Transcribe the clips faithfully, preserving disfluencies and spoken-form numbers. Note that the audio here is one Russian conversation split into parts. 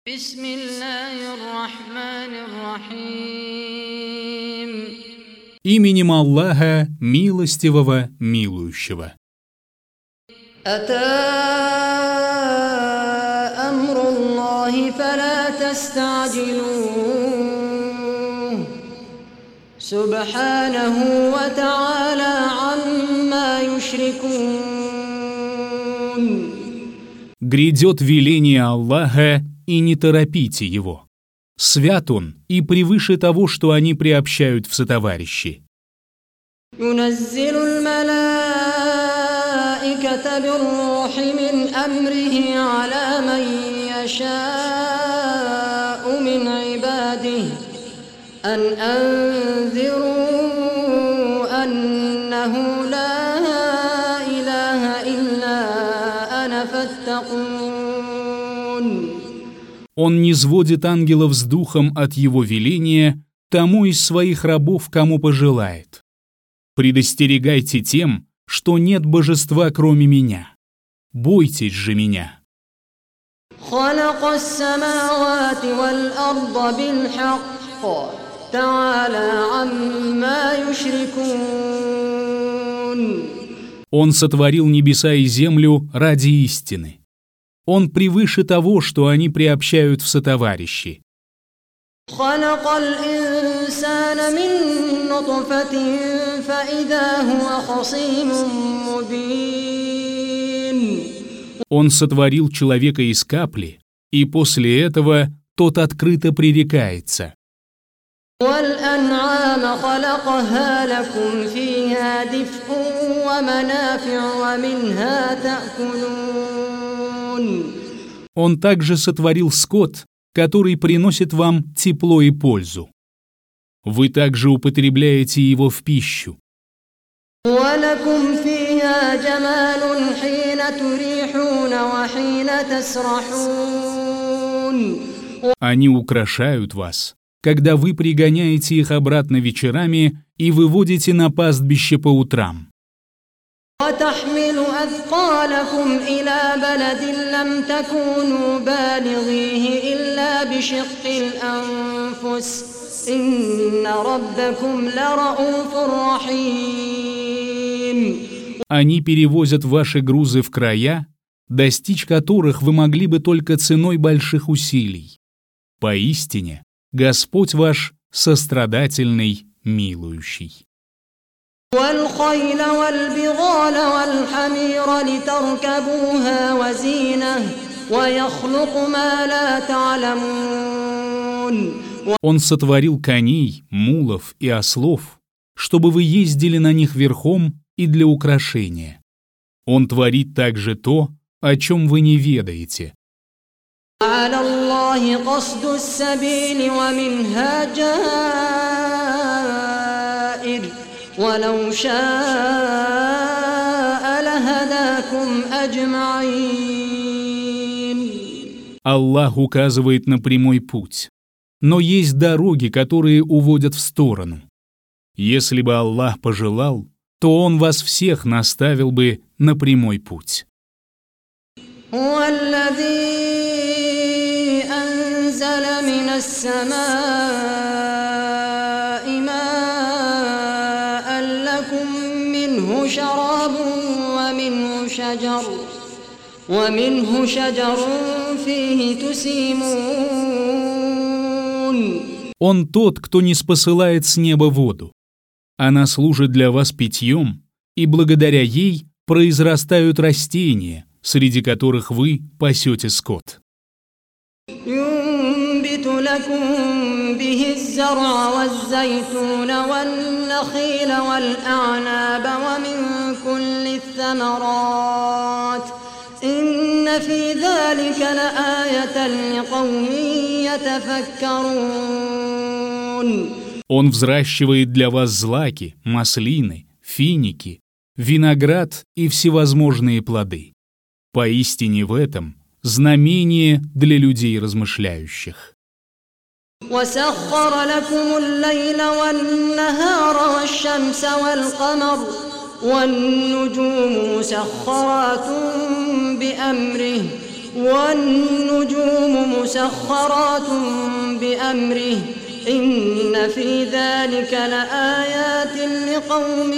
Именем Аллаха, милостивого, милующего. Субханаху ва та'аля амма юшрикун. Грядет веление Аллаха, и не торопите его. Свят он и превыше того, что они приобщают в сотоварищи. ينزل الملائكة بالروح من أمره على من يشاء من عباده أن أنذروا أنه لا إله إلا أنا فاتقون. Он низводит ангелов с духом от его веления тому из своих рабов, кому пожелает. Предостерегайте тем, что нет божества, кроме меня. Бойтесь же меня. خلق السماوات والأرض بالحق تعالى عما يشركون. Он сотворил небеса и землю ради истины. Он превыше того, что они приобщают в сотоварищи. خلق الإنسان من نطفة فإذا هو خصيم مبين. Он сотворил человека из капли, и после этого тот открыто пререкается. والأنعام خلقها لكم فيها دفء ومنافع ومنها تأكلون. Он также сотворил скот, который приносит вам тепло и пользу. Вы также употребляете его в пищу. وَلَكُمْ فِيهَا جَمَالٌ حِينَ تُرِيحُونَ وَحِينَ تَسْرَحُونَ. Они украшают вас, когда вы пригоняете их обратно вечерами и выводите на пастбище по утрам. وَتَحْمِلُ أَثْقَالَكُمْ إِلَى بَلَدٍ لَمْ تَكُونُوا بَالِغِيهِ إِلَّا بِشِقِّ الْأَنفُسِ إِنَّ رَبَّكُمْ لَرَءُوفٌ رَحِيمٌ. Они перевозят ваши грузы в края, достичь которых вы могли бы только ценой больших усилий. Поистине, Господь ваш сострадательный, милующий. والخيل والبغال والحمير لتركبوها وزينة ويخلق ما لا تعلمون. Он сотворил коней, мулов и ослов, чтобы вы ездили на них верхом и для украшения. Он творит также то, о чем вы не ведаете. على الله قصد السبيل ومنها جائر ولو شاء لهداكم أجمعين. Аллах указывает на прямой путь, но есть дороги, которые уводят в сторону. Если бы Аллах пожелал, то Он вас всех наставил бы на прямой путь. هو الذي أنزل من السماء ماء لكم منه شراب ومنه شجر ومنه شجر فيه تسيمون. Он тот, кто не спосылает с неба воду. Она служит для вас питьем, и благодаря ей произрастают растения, среди которых вы пасете скот. ينبت لكم به الزرع والزيتون والنخيل والأعناب ومن كل الثمرات إن في ذلك لآية لقوم يتفكرون. Он взращивает для вас злаки, маслины, финики, виноград и всевозможные плоды. Поистине в этом знамение для людей размышляющих. وسخر لكم الليل والنهار والشمس والقمر والنجوم مسخرات بأمره والنجوم مسخرات بأمره إن في ذلك لآيات لقوم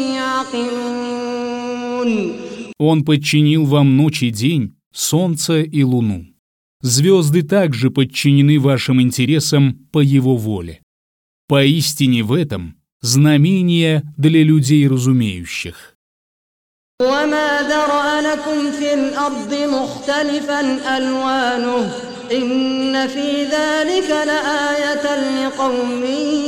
يعقلون. Он подчинил вам ночь и день, солнце и луну. Звезды также подчинены вашим интересам по его воле. Поистине в этом знамение для людей разумеющих. وما ذرأ لكم في الأرض مختلفا ألوانه إن في ذلك لآية لقوم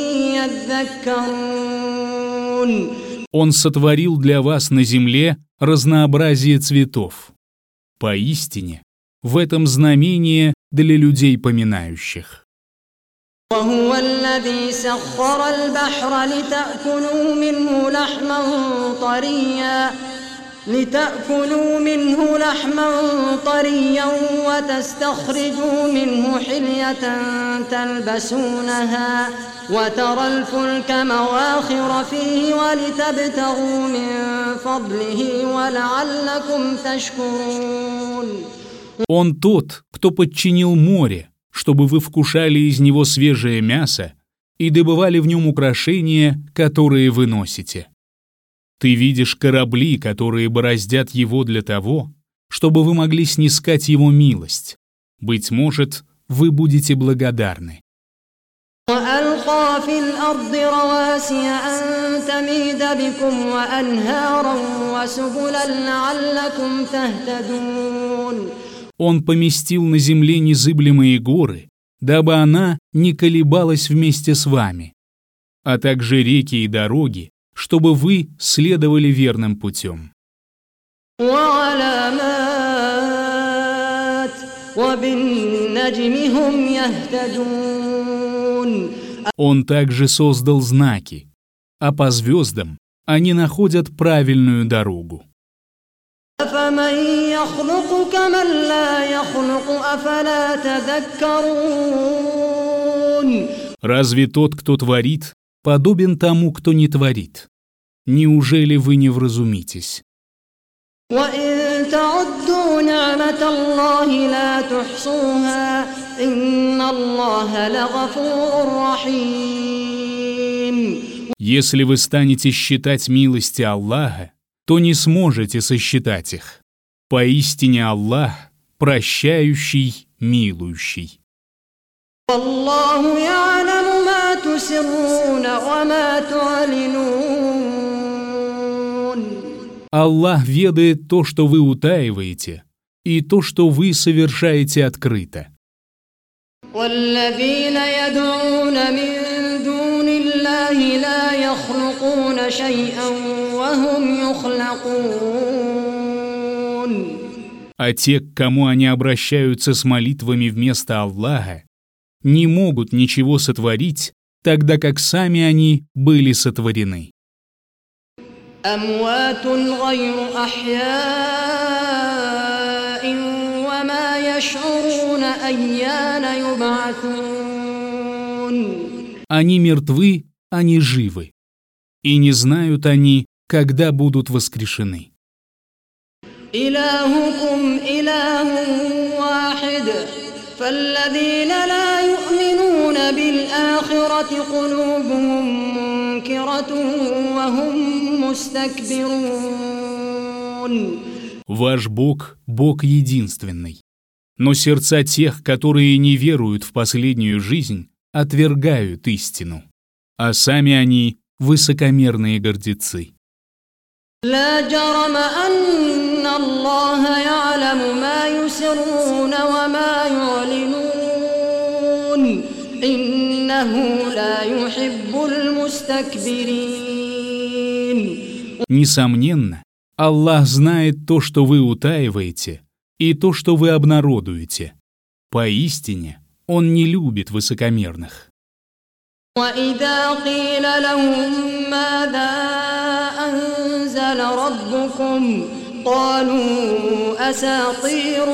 يذكرون. Он сотворил для вас на земле разнообразие цветов. Поистине, в этом знамение для людей поминающих. وهو الذي سخر البحر لتأكلوا منه لحما طريا لتأكلوا منه لحما طريا وتستخرجوا منه حلية تلبسونها وترى الفلك مواخر فيه ولتبتغوا من فضله ولعلكم تشكرون. Он тот, кто подчинил море, чтобы вы вкушали из него свежее мясо и добывали в нем украшения, которые вы носите. Ты видишь корабли, которые бороздят его для того, чтобы вы могли снискать его милость. Быть может, вы будете благодарны. وألقى في الأرض رواسي أن تميد بكم وأنهارا وسبلا لعلكم تهتدون. Он поместил на земле незыблемые горы, дабы она не колебалась вместе с вами, а также реки и дороги, чтобы вы следовали верным путем. وعلامات وبالنجم هم يهتدون. Он также создал знаки, а по звездам они находят правильную дорогу. أفمن يخلق كمن لا يخلق أفلا تذكرون. Разве тот, кто творит, подобен тому, кто не творит? Неужели вы не вразумитесь? وإن تعدوا نعمة الله لا تحصوها إن الله لغفور رحيم. Если вы станете считать милости Аллаха, то не сможете сосчитать их. Поистине Аллах прощающий, милующий. والله يعلم ما تسرون وما تعلنون. Аллах ведает то, что вы утаиваете, и то, что вы совершаете открыто. والذين يدعون من دون الله لا يخلقون شيئا وهم يخلقون. А те, к кому они обращаются с молитвами вместо Аллаха, не могут ничего сотворить, тогда как сами они были сотворены. أموات غير أحياء وما يشعرون أيان يبعثون. Они мертвы, они живы, и не знают они, когда будут воскрешены. إلهكم إله واحد فالذين لا يؤمنون بالآخرة قلوبهم منكرة وهم مستكبرون. Ваш Бог – Бог единственный. Но сердца тех, которые не веруют в последнюю жизнь, отвергают истину, а сами они – высокомерные гордецы. لا جرم أن الله يعلم ما يسرون وما يعلنون إنه لا يحب المستكبرين. Несомненно, Аллах знает то, что вы утаиваете, и то, что вы обнародуете. Поистине, Он не любит высокомерных. وإذا قيل لهم ماذا أنزل ربكم قالوا أساطير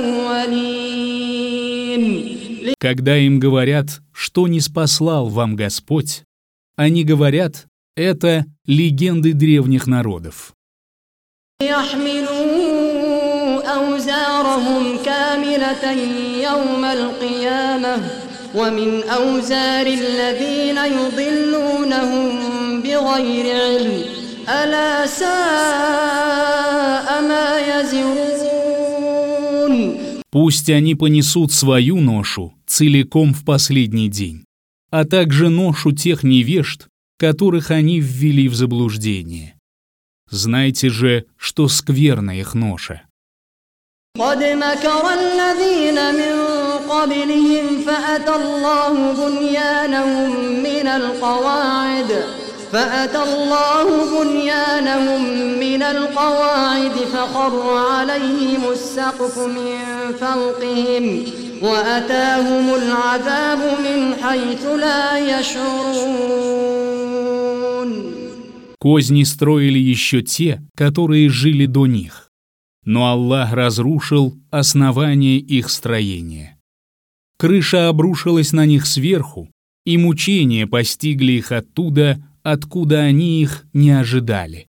الأولين. Когда им говорят, что не спаслал вам Господь, они говорят, это легенды древних народов. يحملوا أوزارهم كاملة يوم القيامة ومن أوزار الذين يضلونهم بغير علم ألا ساء ما يزرون. Пусть они понесут свою ношу целиком в последний день, а также ношу тех невежд, которых они ввели в заблуждение. Знайте же, что скверна их ноша. قد مكر الذين من قبلهم فأتى الله بنيانهم من القواعد فأتى الله بنيانهم من القواعد فخر عليهم السقف من فوقهم وأتاهم العذاب من حيث لا يشعرون. Козни строили еще те, которые жили до них, но Аллах разрушил основание их строения. Крыша обрушилась на них сверху, и мучения постигли их оттуда, откуда они их не ожидали.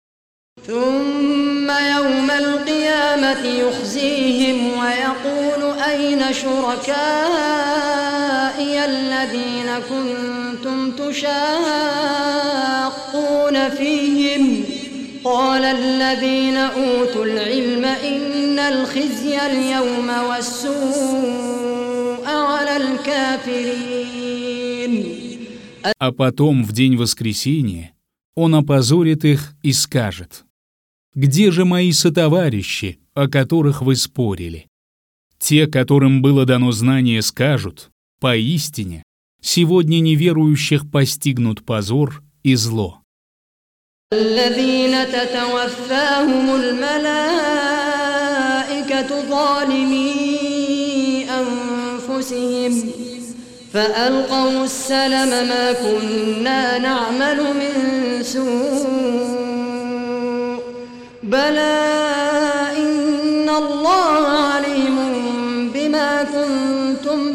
ثم يوم القيامة يخزيهم ويقول أين شركائي الذين كنتم تشاقون فيهم قال الذين أوتوا العلم إن الخزي اليوم والسوء على الكافرين. А потом, в день воскресения, он опозорит их и скажет: «Где же мои сотоварищи, о которых вы спорили?» Те, которым было дано знание, скажут: «Поистине, сегодня неверующих постигнут позор и зло». الذين تتوفاهم الملائكة ظالمي أنفسهم فألقوا السلم ما كنا نعمل من سوء بلى إن الله عليم بما كنتم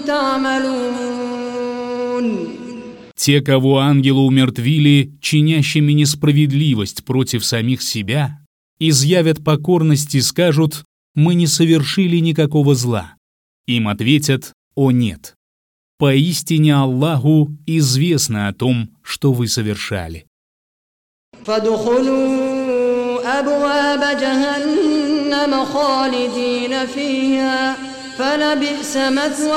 تعملون. Те, кого ангелы умертвили, чинящими несправедливость против самих себя, изъявят покорность и скажут: «Мы не совершили никакого зла». Им ответят: «О нет! Поистине Аллаху известно о том, что вы совершали». فادخلوا أبواب جهنم خالدين فيها فلبئس مثوى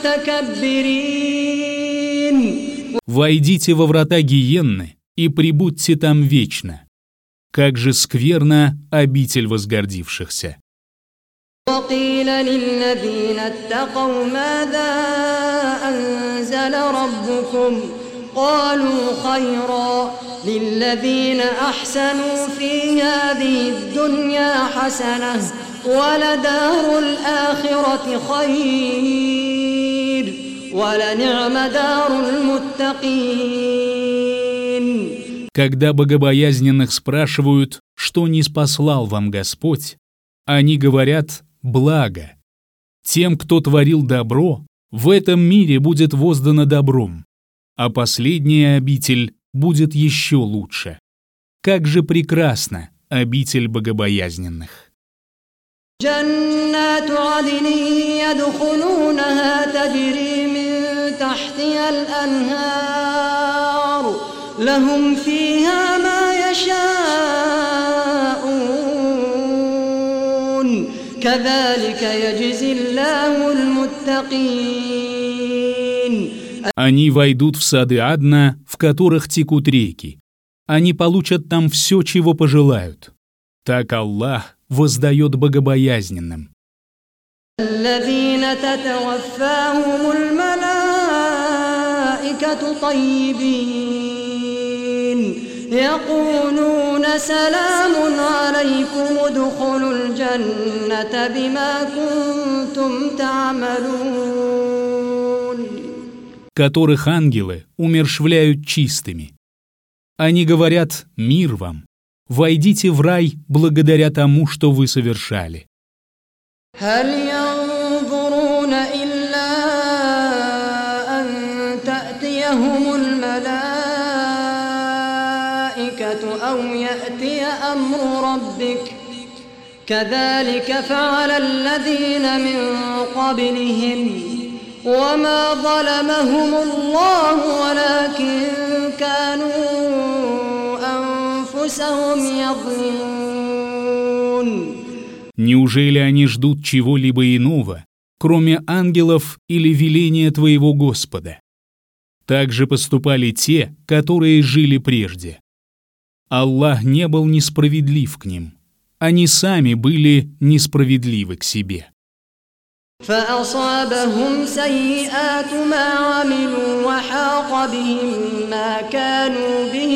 المتكبرين. «Войдите во врата гиенны и пребудьте там вечно. Как же скверна обитель возгордившихся». وقيل للذين اتقوا ماذا أنزل ربكم قالوا خيرا للذين أحسنوا في هذه الدنيا حسنة ولدار الآخرة خير ولنعم دار المتقين. Когда богобоязненных спрашивают, что ниспослал вам Господь, они говорят: «Благо». Тем, кто творил добро, в этом мире будет воздано добром, а последняя обитель будет еще лучше. Как же прекрасна обитель богобоязненных! جنات عدن يدخلونها تجري من تحتها الأنهار لهم فيها ما يشاءون كذلك يجزي الله المتقين. Они войдут в сады Адна, в которых текут реки. Они получат там все, чего пожелают. Так Аллах воздает богобоязненным. الذين تتوفاهم الملائكة طيبين يقولون سلام عليكم ادخلوا الجنة بما كنتم تعملون. Которых ангелы умерщвляют чистыми. Они говорят: «Мир вам! Войдите в рай благодаря тому, что вы совершали». هل ينظرون إلا أن تأتيهم الملائكة أو يأتي أمر ربك كذلك فعل الذين من قبلهم وما ظلمهم الله ولكن كانوا أنفسهم يظلمون. Неужели они ждут чего-либо иного, кроме ангелов или веления твоего Господа? Так же поступали те, которые жили прежде. Аллах не был несправедлив к ним. Они сами были несправедливы к себе. فأصابهم سيئات ما عملوا وحاق بهم ما كانوا به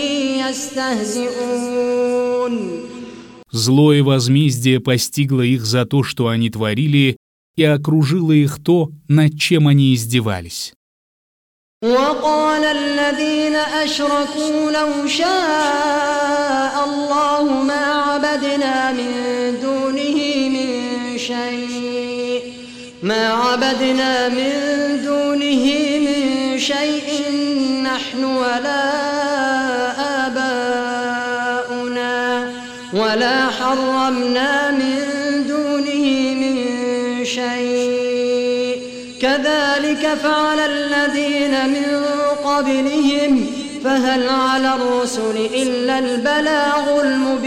يستهزئون. Злое возмездие постигло их за то, что они творили, и окружило их то, над чем они издевались. وقال الذين أشركوا لو شاء الله ما عبدنا من دونه من شيء ما عبدنا من دونه من شيء نحن ولا آباؤنا ولا حرمنا من دونه من شيء كذلك فعل الذين من قبلهم فهل على الرسل إلا البلاغ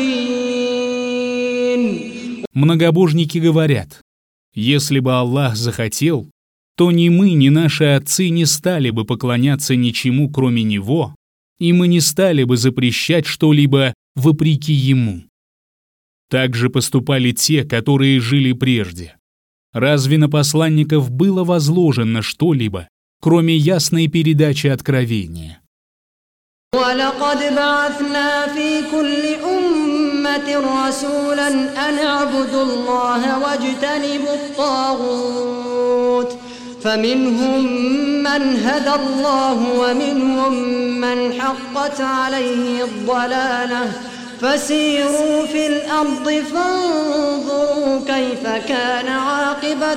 المبين. Многобожники говорят: если бы Аллах захотел, то ни мы, ни наши отцы не стали бы поклоняться ничему, кроме Него, и мы не стали бы запрещать что-либо вопреки Ему. Так же поступали те, которые жили прежде. Разве на посланников было возложено что-либо, кроме ясной передачи откровения? وَلَقَدْ بَعَثْنَا فِي كُلِّ أُمَّةٍ رَسُولًا أَنِ اعْبُدُوا اللَّهَ وَاجْتَنِبُوا الطَّاغُوتَ فَمِنْهُمْ مَنْ هَدَى اللَّهُ وَمِنْهُمْ مَنْ حَقَّتْ عَلَيْهِ الضَّلَالَةُ فسيروا في الأرض فانظروا كيف كان عاقبة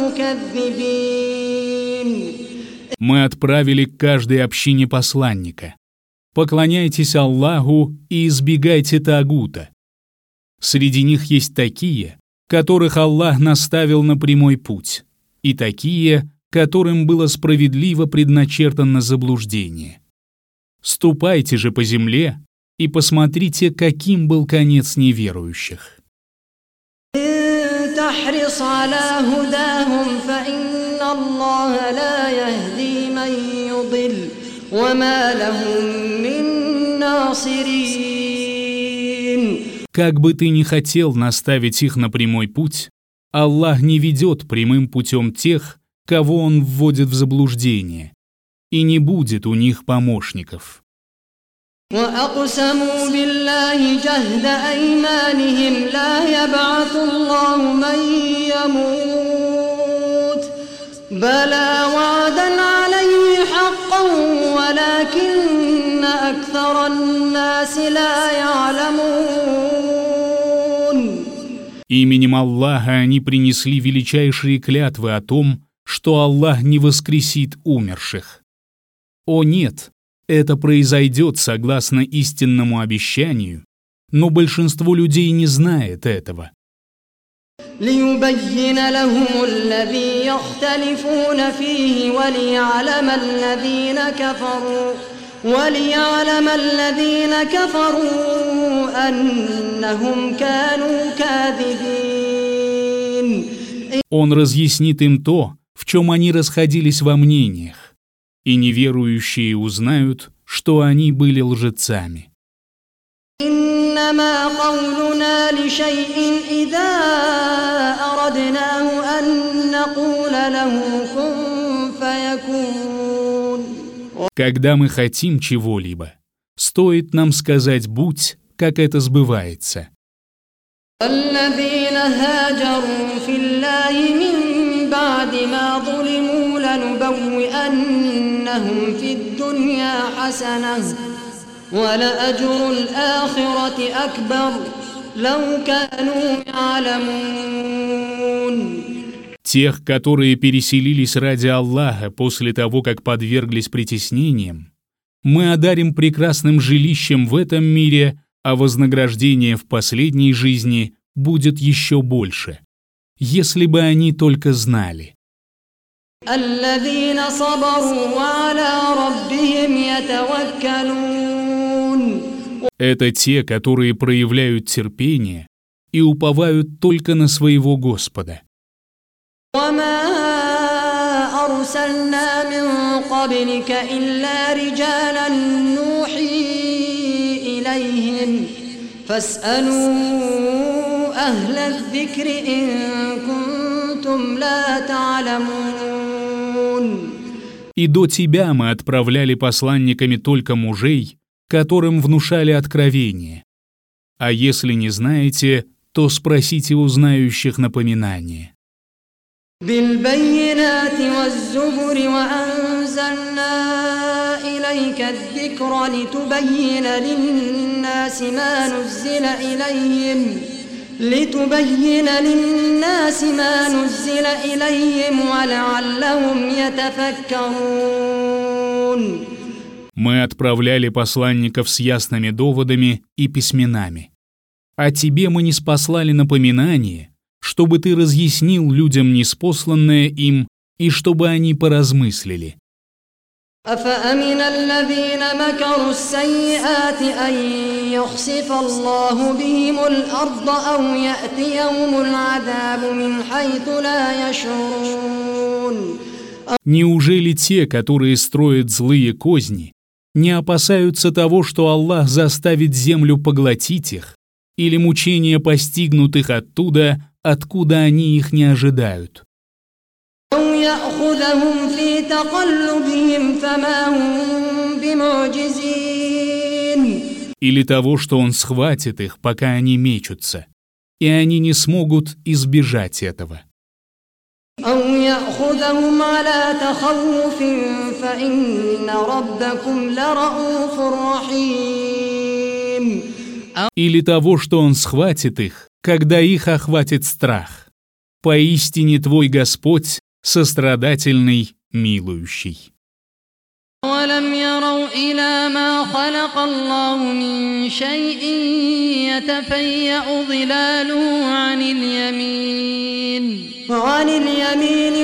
المكذبين. Мы отправили к каждой общине посланника. Поклоняйтесь Аллаху и избегайте тагута. Среди них есть такие, которых Аллах наставил на прямой путь, и такие, которым было справедливо предначертано заблуждение. Ступайте же по земле и посмотрите, каким был конец неверующих. Как бы ты ни хотел наставить их на прямой путь, Аллах не ведет прямым путем тех, кого Он вводит в заблуждение, и не будет у них помощников. وأقسموا بالله جهد أيمانهم لا يبعث الله من يموت بلى وعدا عليه حقا ولكن أكثر الناس لا يعلمون. Именем Аллаха они принесли величайшие клятвы о том, что Аллах не воскресит умерших. О нет! Это произойдет согласно истинному обещанию, но большинство людей не знает этого. ليبين لهم الذي يختلفون فيه وليعلم الذين كفروا وليعلم الذين كفروا أنهم كانوا كاذبين. Он разъяснит им то, в чем они расходились во мнениях, и неверующие узнают, что они были лжецами. إنما قولنا لشيء إذا أردناه أن نقول له كن فيكون. Когда мы хотим чего-либо, стоит нам сказать «будь», как это сбывается. الذين هاجروا في الله من بعد ما ظلموا لنبوئنهم في الدنيا حسنة ولأجر الآخرة أكبر لو كانوا يعلمون. Тех, которые переселились ради Аллаха после того, как подверглись притеснениям, мы одарим прекрасным жилищем в этом мире, а вознаграждение в последней жизни будет еще больше, если бы они только знали. الذين صبروا وعلى ربهم يتوكلون. Это те, которые проявляют терпение и уповают только на своего Господа. وما أرسلنا من قبلك إلا رجالا نوحي إليهم فاسألوا أهل الذكر إن كنتم لا تعلمون. И до тебя мы отправляли посланниками только мужей, которым внушали откровение. А если не знаете, то спросите у знающих напоминание. بالبينات والزبر وأنزلنا إليك الذكر لتبين للناس ما نزل إليهم لتبين للناس ما نزل إليهم ولعلهم يتفكرون. Мы отправляли посланников с ясными доводами и письменами. А тебе мы ниспослали напоминание, чтобы ты разъяснил людям ниспосланное им и чтобы они поразмыслили. أفأمن الذين مكروا السيئات أن يخسف الله بهم الأرض أو يأتيهم العذاب من حيث لا يشعرون. Неужели те, которые строят злые козни, не опасаются того, что Аллах заставит землю поглотить их, или мучения постигнут их оттуда, откуда они их не ожидают? Или того, что Он схватит их, пока они мечутся, и они не смогут избежать этого. Или того, что Он схватит их, когда их охватит страх. Поистине Твой Господь сострадательный, милующий. أولم يروا إلى ما خلق الله من شيء يتفيأ ظلاله عن اليمين وعن اليمين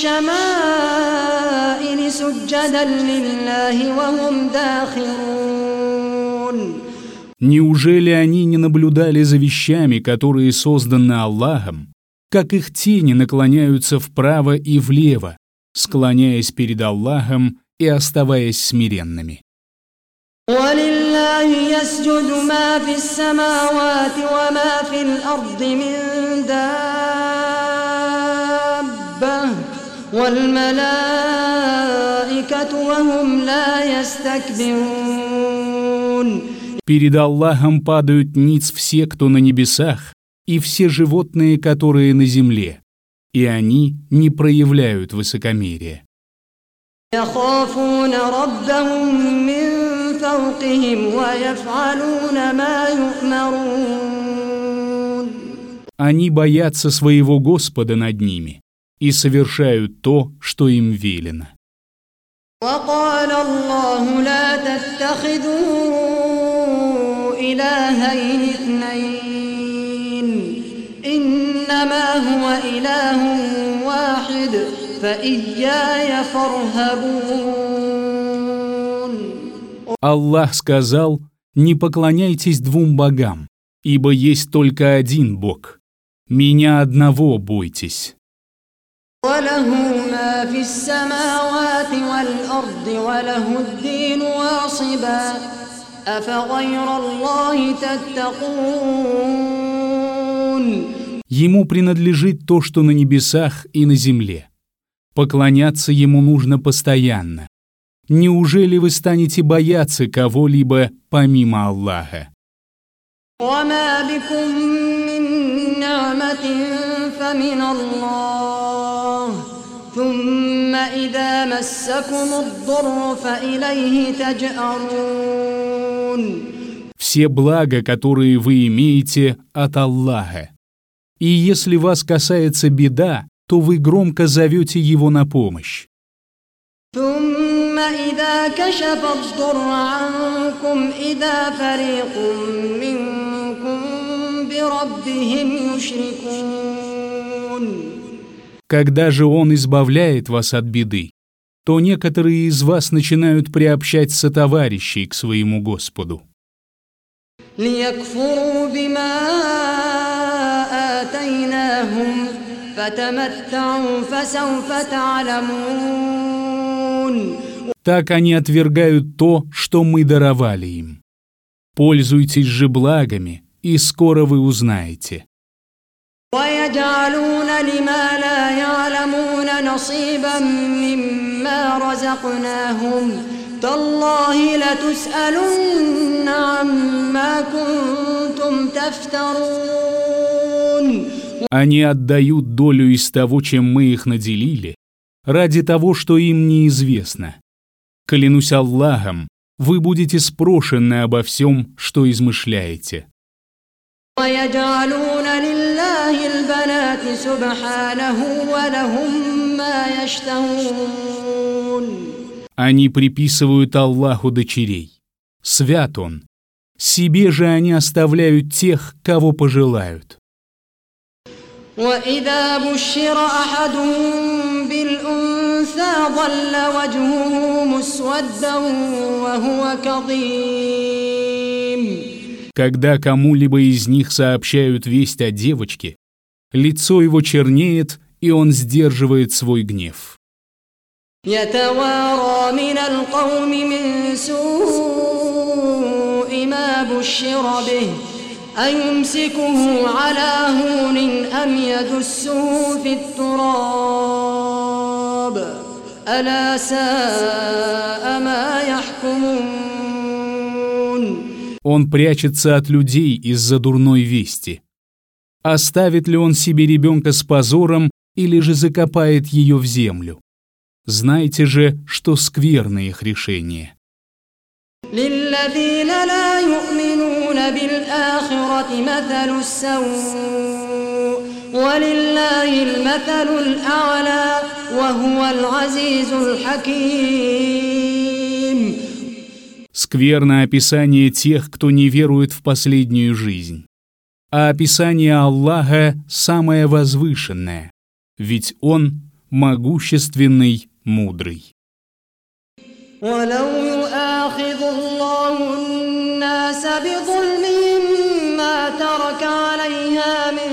والشمائل سجدا لله وهم داخرون. Неужели они не наблюдали за вещами, которые созданы Аллахом, как их тени наклоняются вправо и влево, склоняясь перед Аллахом и оставаясь смиренными? وَلِلَّهِ يَسْجُدُ مَا فِي السَّمَاوَاتِ وَمَا فِي الْأَرْضِ مِن دَابَّةٍ وَالْمَلَائِكَةُ وَهُمْ لَا يَسْتَكْبِرُونَ. Перед Аллахом падают ниц все, кто на небесах, и все животные, которые на земле, и они не проявляют высокомерия. يخافون ربهم من فوقهم ويفعلون ما يؤمرون. Они боятся своего Господа над ними и совершают то, что им велено. وقال الله لا تتخذوا إلهين اثنين إنما هو إله واحد فإياي فارهبون. Аллах сказал: «Не поклоняйтесь двум богам, ибо есть только один Бог. Меня одного бойтесь». وله ما في السماوات والأرض وله الدين واصبا أفغير الله تتقون. Ему принадлежит то, что на небесах и на земле. Поклоняться Ему нужно постоянно. Неужели вы станете бояться кого-либо помимо Аллаха? وما بكم من نعمة فمن الله ثم إذا مسكم الضر فإليه تجأرون. Все блага, которые вы имеете, от Аллаха. И если вас касается беда, то вы громко зовете Его на помощь. ثم إذا كشف الضر عنكم إذا فريق منكم بربهم يشركون. Когда же Он избавляет вас от беды, то некоторые из вас начинают приобщать сотоварищей к своему Господу. ليكفروا بما آتيناهم فتمتعوا فسوف تعلمون. Так они отвергают то, что мы даровали им. Пользуйтесь же благами, и скоро вы узнаете. ويجعلون لما لا يعلمون نصيبا مما رزقناهم تالله لتسألن عما كنتم تفترون. Они отдают долю из того, чем мы их наделили, ради того, что им неизвестно. Клянусь Аллахом, вы будете спрошены обо всем, что измышляете. ويجعلون لله البنات سبحانه ولهم ما يشتهون. Они приписывают Аллаху дочерей. Свят Он. Себе же они оставляют тех, кого пожелают. وإذا بشر أحدهم بالأنثى ظل وجهه مسودا وهو كظيم. Когда кому-либо из них сообщают весть о девочке, лицо его чернеет, и он сдерживает свой гнев. يتوارى من القوم من سوء ما بشر به أيمسكه على هون أم يدسه في التراب ألا ساء ما يحكمون. Он прячется от людей из-за дурной вести. Оставит ли он себе ребенка с позором или же закопает ее в землю? Знайте же, что скверно их решение. للذين لا يؤمنون بالآخرة مثل السوء ولله المثل الأعلى وهو العزيز الحكيم. Скверно описание тех, кто не верует в последнюю жизнь. А описание Аллаха самое возвышенное, ведь Он могущественный, мудрый. ولو يؤاخذ الله الناس بظلمهم ما ترك عليها من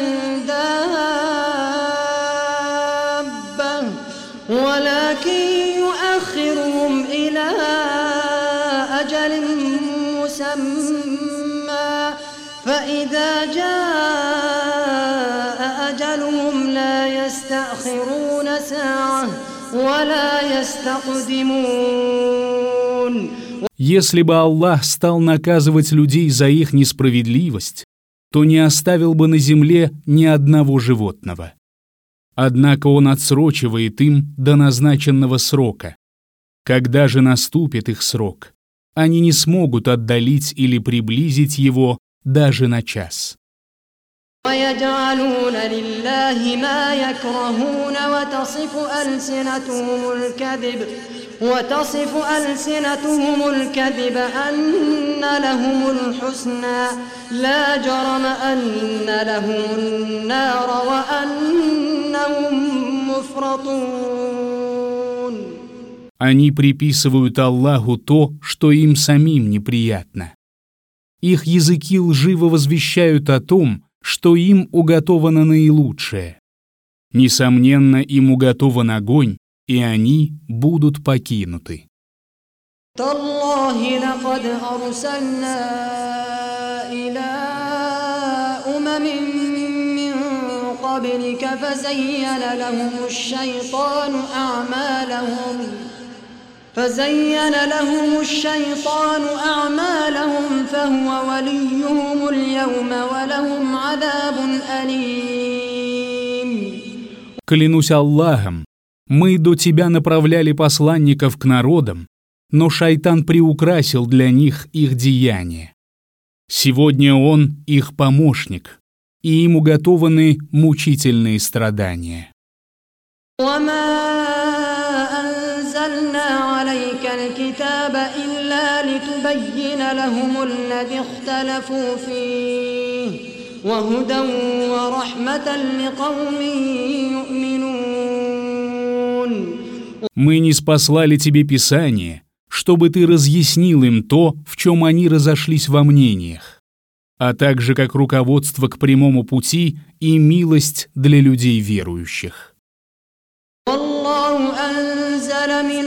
دابة ولكن يؤخرهم إلى أجل مسمى فإذا جاء أجلهم لا يستأخرون ساعة ولا يستقدمون. Если бы Аллах стал наказывать людей за их несправедливость, то не оставил бы на земле ни одного животного. Однако Он отсрочивает им до назначенного срока. Когда же наступит их срок, они не смогут отдалить или приблизить его даже на час. ويجعلون لله ما يكرهون وتصف ألسنتهم الكذب وتصف ألسنتهم الكذب أن لهم الحسنى لا جرم أن لهم النار وأنهم مفرطون. Они приписывают Аллаху то, что им самим неприятно. Их языки лживо возвещают о том, что им уготовано наилучшее. Несомненно, им уготован огонь, и они будут покинуты. تالله لقد أرسلنا إلى أمم من قبلك فزين لهم الشيطان أعمالهم فزين لهم الشيطان أعمالهم فهو وليهم اليوم ولهم عذاب أليم. Клянусь Аллахом, мы до тебя направляли посланников к народам, но шайтан приукрасил для них их деяния. Сегодня он их помощник, и им уготованы мучительные страдания. عليك الكتاب إلا لتبين لهم الذي اختلفوا فيه وهدى ورحمة لقوم يؤمنون. Мы ниспослали тебе Писание, чтобы ты разъяснил им то, в чем они разошлись во мнениях, а также как руководство к прямому пути и милость для людей верующих. والله أنزل من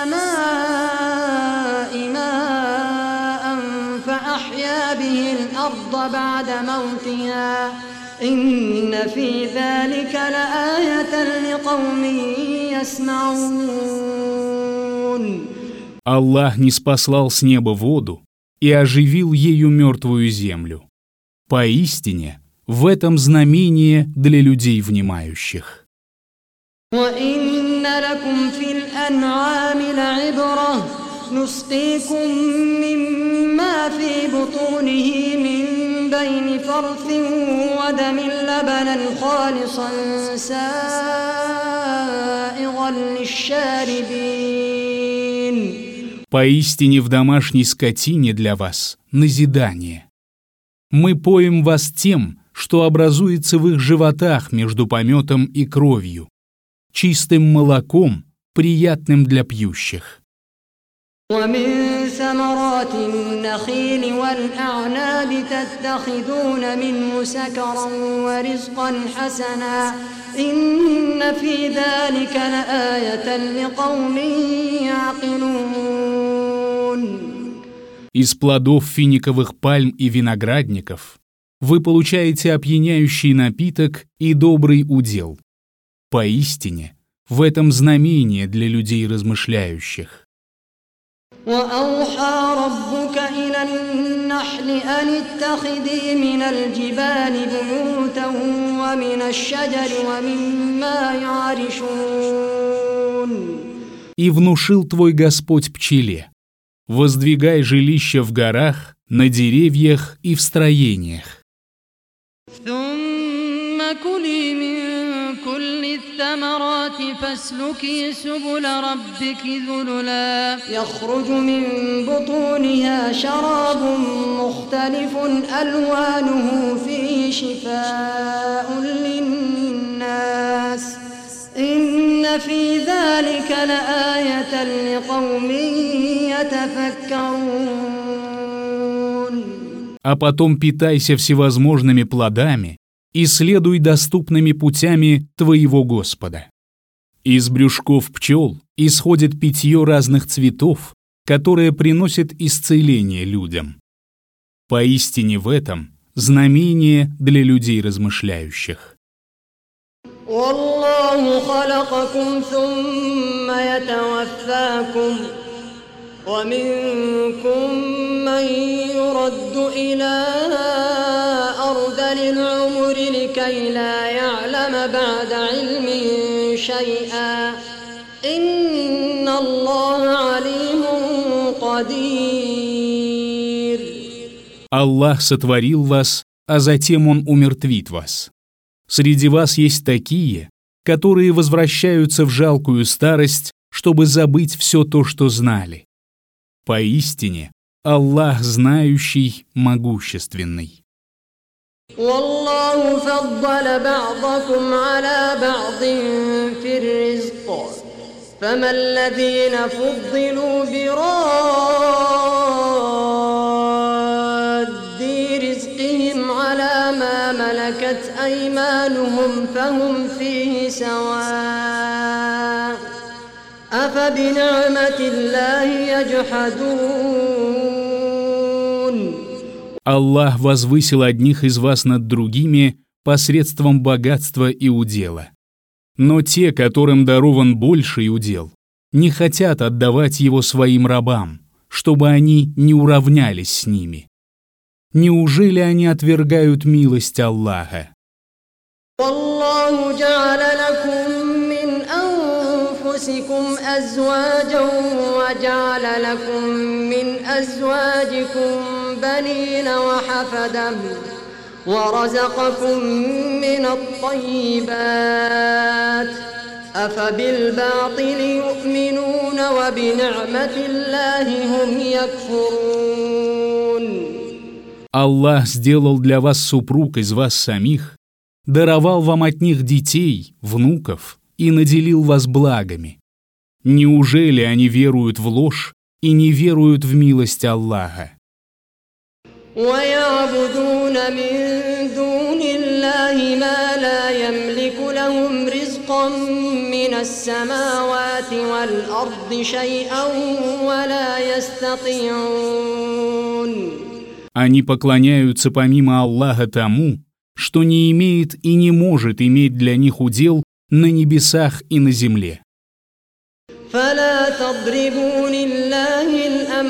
السماء ماء فأحيا به الأرض بعد موتها إن في ذلك لآية لقوم يسمعون. Аллах ниспослал с неба воду и оживил ею мертвую землю. Поистине, в этом знамение для людей внимающих. وإن لكم في الأنعام لعبرة نسقيكم مما في بطونه من بين فرث ودم لبنا خالصا سائغا للشاربين. Поистине в домашней скотине для вас назидание. Мы поим вас тем, что образуется в их животах между пометом и кровью, чистым молоком, приятным для пьющих. ومن ثمرات النخيل والأعناب تتخذون منه سكرا ورزقا حسنا إن في ذلك لآية لقوم يعقلون. Из плодов финиковых пальм и виноградников вы получаете опьяняющий напиток и добрый удел. Поистине, в этом знамение для людей размышляющих. وأوحى ربك إلى النحل أن اتخذي من الجبال بيوتا ومن الشجر ومما يعرشون. И внушил твой Господь пчеле: воздвигай жилища в горах, на деревьях и в строениях. ثم كلي من كل الثمرات فاسلكي سبل ربك ذللا يخرج من بطونها شراب مختلف ألوانه فيه شفاء للناس إن في ذلك لآية لقوم يتفكرون. А потом питайся всевозможными плодами и следуй доступными путями твоего Господа. Из брюшков пчел исходит питье разных цветов, которое приносит исцеление людям. Поистине в этом знамение для людей размышляющих. والله خلقكم ثم يتوفاكم ومنكم من يرد إلى أرذل العمر لكي لا يعلم بعد علم شيئا إن الله عليم قدير. Аллах сотворил вас, а затем Он умертвит вас. Среди вас есть такие, которые возвращаются в жалкую старость, чтобы забыть все то, что знали. Поистине, Аллах знающий, могущественный. والله فضل بعضكم على بعض في الرزق فما الذين فضلوا براد رزقهم على ما ملكت أيمانهم فهم فيه سواء أفبنعمة الله يجحدون. Аллах возвысил одних из вас над другими посредством богатства и удела. Но те, которым дарован больший удел, не хотят отдавать его своим рабам, чтобы они не уравнялись с ними. Неужели они отвергают милость Аллаха? والله جعل لكم من أنفسكم أزواجا وجعل لكم من أزواجكم بنين وحفدا ورزقكم من الطيبات أفبالباطل يؤمنون وبنعمة الله هم يكفرون. Аллах сделал для вас супруг из вас самих, даровал вам от них детей, внуков и наделил вас благами. Неужели они веруют в ложь и не веруют в милость Аллаха? ويعبدون من دون الله ما لا يملك لهم رزقا من السماوات والأرض شيئا ولا يستطيعون. Они поклоняются помимо Аллаха тому, что не имеет и не может иметь для них удел на небесах и на земле. فلا تضربوا لله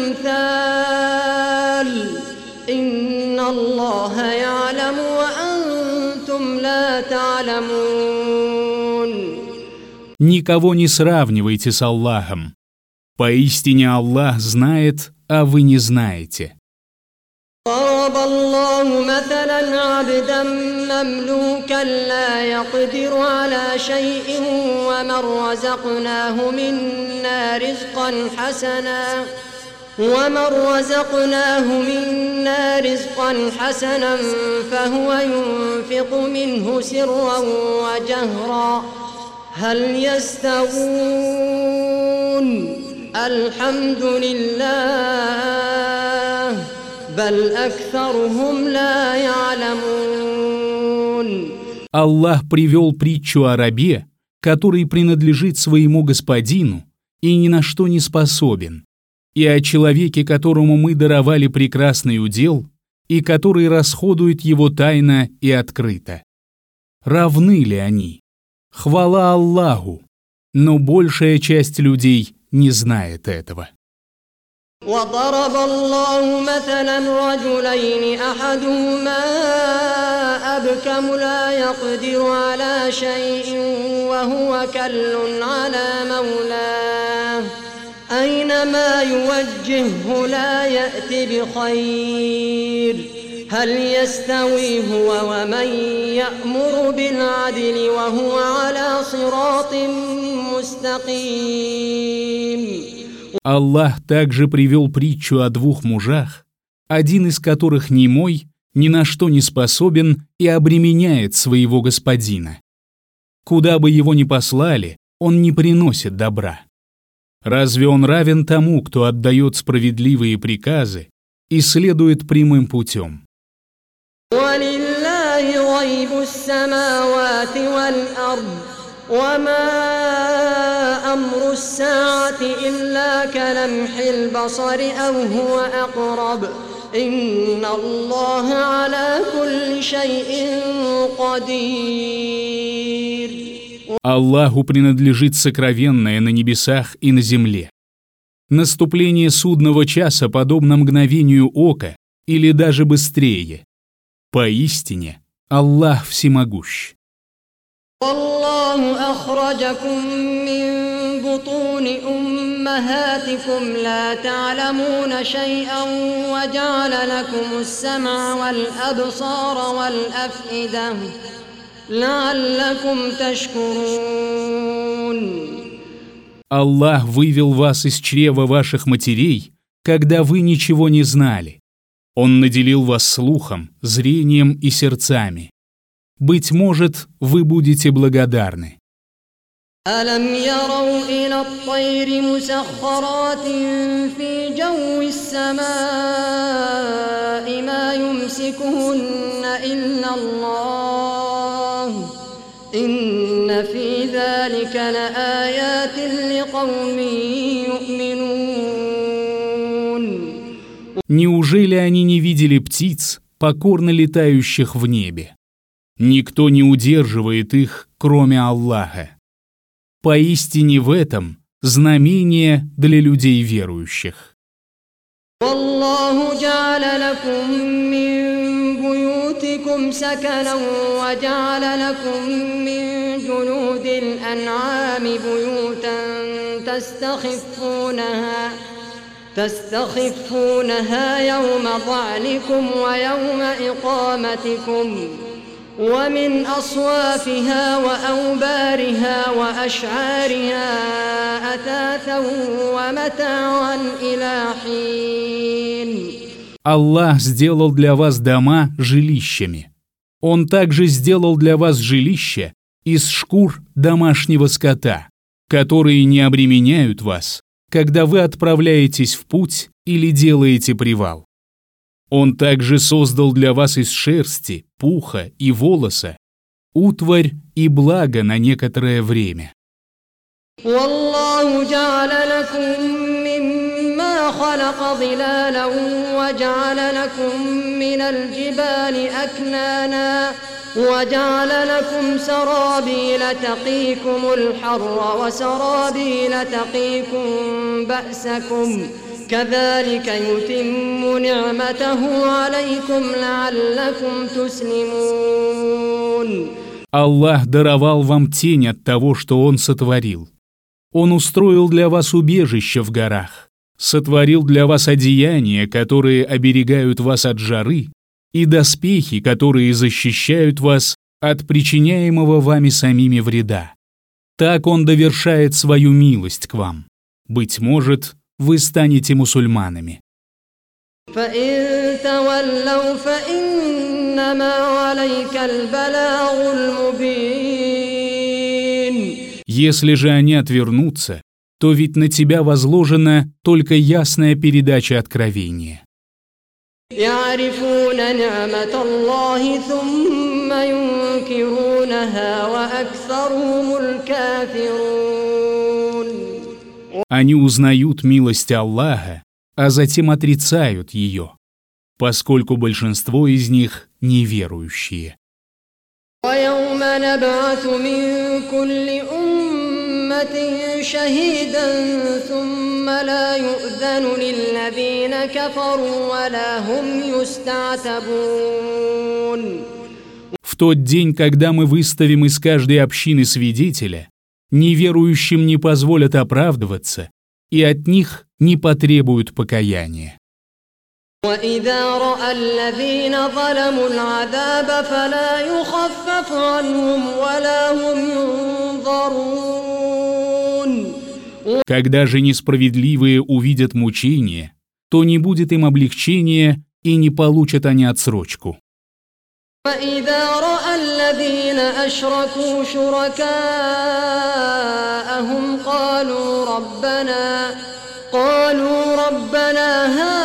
الأمثال إن الله يعلم وأنتم لا تعلمون. Никого не сравнивайте с Аллахом. Поистине Аллах знает, а вы не знаете. ضرب الله مثلا عبدا مملوكا لا يقدر على شيء ومن رزقناه منا رزقا حسنا ومن رزقناه منا رزقا حسنا فهو ينفق منه سرا وجهرا هل يستوون الحمد لله بل أكثرهم لا يعلمون. Аллах привел притчу о рабе, который принадлежит своему господину и ни на что не способен, и о человеке, которому мы даровали прекрасный удел, и который расходует его тайно и открыто. Равны ли они? Хвала Аллаху, но большая часть людей не знает этого. وضرب الله مثلا رجلين أحدهما أبكم لا يقدر على شيء وهو كل على مولاه أينما يوجهه لا يأتي بخير هل يستوي هو ومن يأمر بالعدل وهو على صراط مستقيم. Аллах также привел притчу о двух мужах, один из которых немой, ни на что не способен и обременяет своего господина. Куда бы его ни послали, он не приносит добра. Разве он равен тому, кто отдает справедливые приказы и следует прямым путем? أمر الساعة إلا كلمح البصر أو هو أقرب إن الله على كل شيء قدير. Аллаху принадлежит сокровенное на небесах и на земле. Наступление судного часа подобно мгновению ока или даже быстрее. Поистине, Аллах всемогущ. والله أخرجكم من بطون أمهاتكم لا تعلمون شيئا وجعل لكم السمع والأبصار والأفئدة لعلكم تشكرون. Аллах вывел вас из чрева ваших матерей, когда вы ничего не знали. Он наделил вас слухом, зрением и сердцами. Быть может, вы будете благодарны. ألم يروا إلى الطير مسخرات في جو السماء ما يمسكهن إلا الله إن في ذلك لآيات لقوم يؤمنون. Неужели они не видели птиц, покорно летающих в небе? Никто не удерживает их, кроме Аллаха. Поистине в этом знамение для людей верующих. والله جعل لكم من بيوتكم سكنا وجعل لكم من جلود الأنعام بيوتا تستخفونها تستخفونها يوم ظعنكم ويوم إقامتكم ومن أصوافها وأوبارها وأشعارها أثاثا ومتاعا إلى حين. Аллах сделал для вас дома жилищами. Он также сделал для вас жилища из шкур домашнего скота, которые не обременяют вас, когда вы отправляетесь в путь или делаете привал. Он также создал для вас из шерсти, пуха и волоса утварь и благо на некоторое время. والله جعل لكم مما خلق ظلالا وجعل لكم من الجبال أكنانا وجعل لكم سرابيل تقيكم الحر وسرابيل تقيكم بأسكم كذلك يتم نعمته عليكم لعلكم تسلمون. Аллах даровал вам тень от того, что Он сотворил. Он устроил для вас убежище в горах, сотворил для вас одеяния, которые оберегают вас от жары, и доспехи, которые защищают вас от причиняемого вами самими вреда. Так Он довершает свою милость к вам. Быть может, вы станете мусульманами. فإن تولوا فإنما عليك البلاغ المبين. Если же они отвернутся, то ведь на тебя возложена только ясная передача откровения. يعرفون نعمة الله ثم ينكرونها وأكثرهم الكافرون. Они узнают милость Аллаха, а затем отрицают ее, поскольку большинство из них неверующие. ويوم نبعث من كل أمة شهيدا ثم لا يؤذن للذين كفروا ولا هم يستعتبون. В тот день, когда мы выставим из каждой общины свидетеля, неверующим не позволят оправдываться, и от них не потребуют покаяния. وإذا رأى الذين ظلموا العذاب فلا يخفف عنهم ولا هم ينظرون. Когда же несправедливые увидят мучение, то не будет им облегчения и не получат они отсрочку. وإذا رأى الذين أشركوا شركاءهم قالوا ربنا قالوا ربنا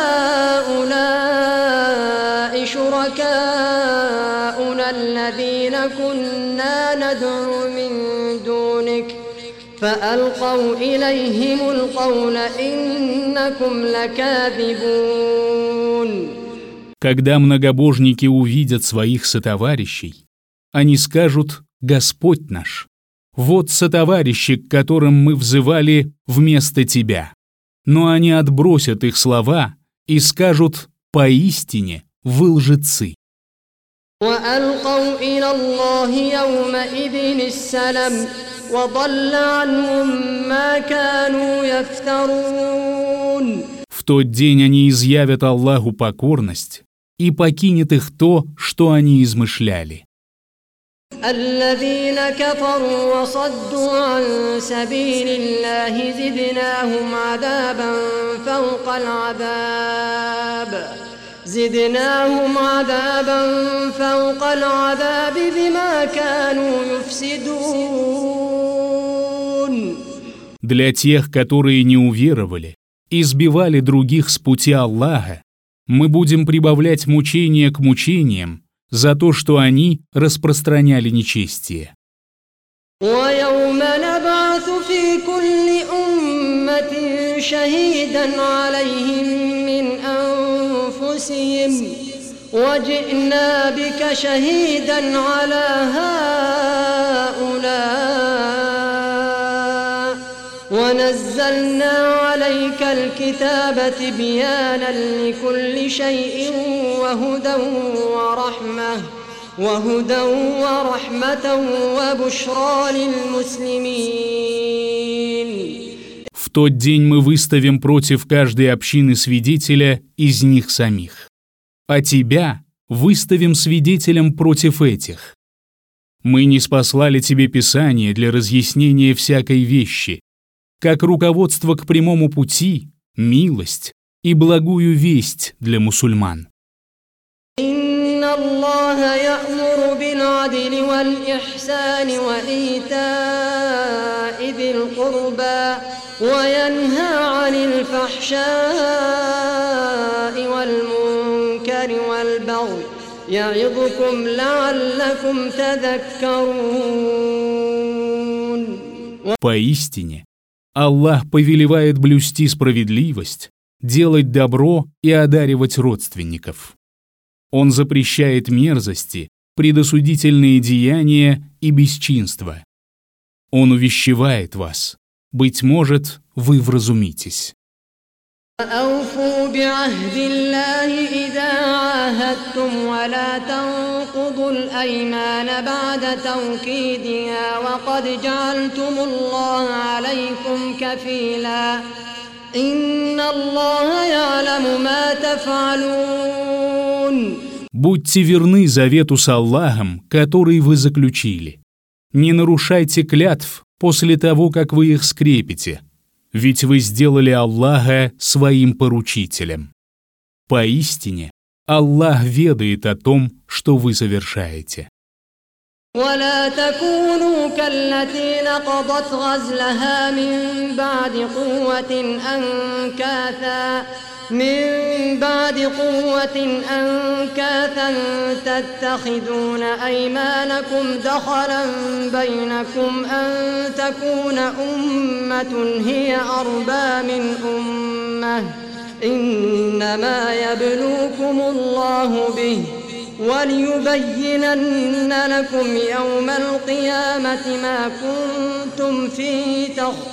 هؤلاء شركاؤنا الذين كنا ندعو من دونك فألقوا إليهم القول إنكم لكاذبون. Когда многобожники увидят своих сотоварищей, они скажут: «Господь наш, вот сотоварищи, к которым мы взывали вместо Тебя». Но они отбросят их слова и скажут: «Поистине вы лжецы». وألقوا إلى الله يومئذ السلم وضل عنهم ما كانوا يفترون. В тот день они изъявят Аллаху покорность, и покинет их то, что они измышляли. الذين كفروا وصدوا عن سبيل الله زدناهم عذابا فوق العذاب زدناهم عذابا فوق العذاب بما كانوا يفسدون. Для тех, которые не уверовали, избивали других с пути Аллаха, мы будем прибавлять мучения к мучениям за то, что они распространяли нечестие. ويوم نبعث في كل أمة شهيدا عليهم من أنفسهم وجئنا بك شهيدا على هؤلاء ونزلنا عليك الكتاب تبيانا لكل شيء وهدى ورحمة وهدى ورحمة وبشرى للمسلمين. В тот день мы выставим против каждой общины свидетеля из них самих, а тебя выставим свидетелем против этих. Мы ниспослали тебе Писание для разъяснения всякой вещи, как руководство к прямому пути, милость и благую весть для мусульман. إن الله يأمر بالعدل والإحسان وإيتاء ذي القربى وينهى عن الفحشاء والمنكر والبغي يعظكم لعلكم تذكرون. Поистине, Аллах повелевает блюсти справедливость, делать добро и одаривать родственников. Он запрещает мерзости, предосудительные деяния и бесчинства. Он увещевает вас. Быть может, вы вразумитесь. أوفوا بعهد الله إذا عاهدتم ولا تنقضوا الأيمان بعد توكيدها وقد جعلتم الله عليكم كفيلا إن الله يعلم ما تفعلون. Будьте верны завету с Аллахом, который вы заключили. Не нарушайте клятв после того, как вы их скрепите, ведь вы сделали Аллаха своим поручителем. Поистине, Аллах ведает о том, что вы совершаете. ولا تكونوا كالتي نقضت غزلها من بعد قوة أنكاثا من بعد قوة أنكاثا تتخذون أيمانكم دخلا بينكم أن تكون أمة هي أربى من أمة إنما يبلوكم الله به وليبينن لكم يوم القيامة ما كنتم فيه